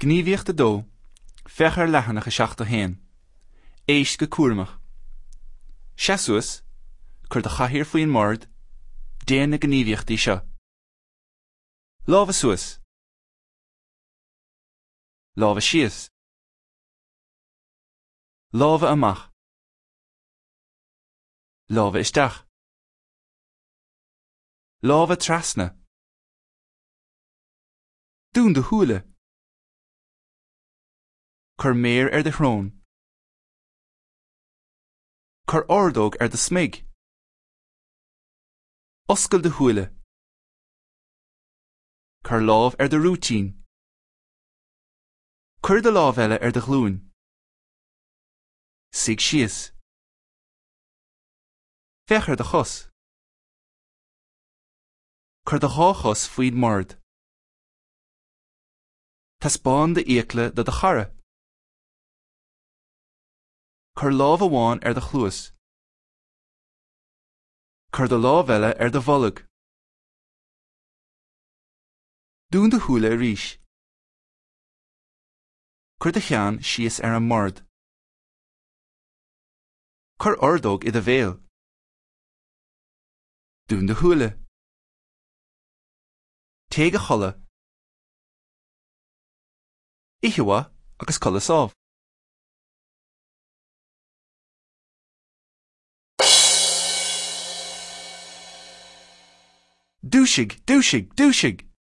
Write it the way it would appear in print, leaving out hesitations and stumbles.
Gníomhaíocht a dó, fechar leathanach a seacht a héin, éist go cuairmach. Seasuas, chur do chathaoir faoin mbord, déan na gníomhaíochtaí seo. Lámha suas. Lámha síos. Lámha amach. Lámha isteach. Lámha trasna. Dún do thuaille. Chur méar ar de thrón. Chur ordóg ar de smig. Oscail de thuaille. Chur lámh ar de rúitín. Chur de lámh eile ar de ghlúin. Sig síos. Fechar de chos. Chur de cháchos faoin mbord. Taspáin de éacla do de charra. Chur lámh amháin ar de chluas. Chur do lámh eile ar de bholg. Dún do thuaille arís. Chur de cheann síos ar an mbord. Chur ordóg i do bhéal. Dún do thuaille. Téig a cholla. Ichimha agus colla sámh. Dúisig, dúisig, dúisig.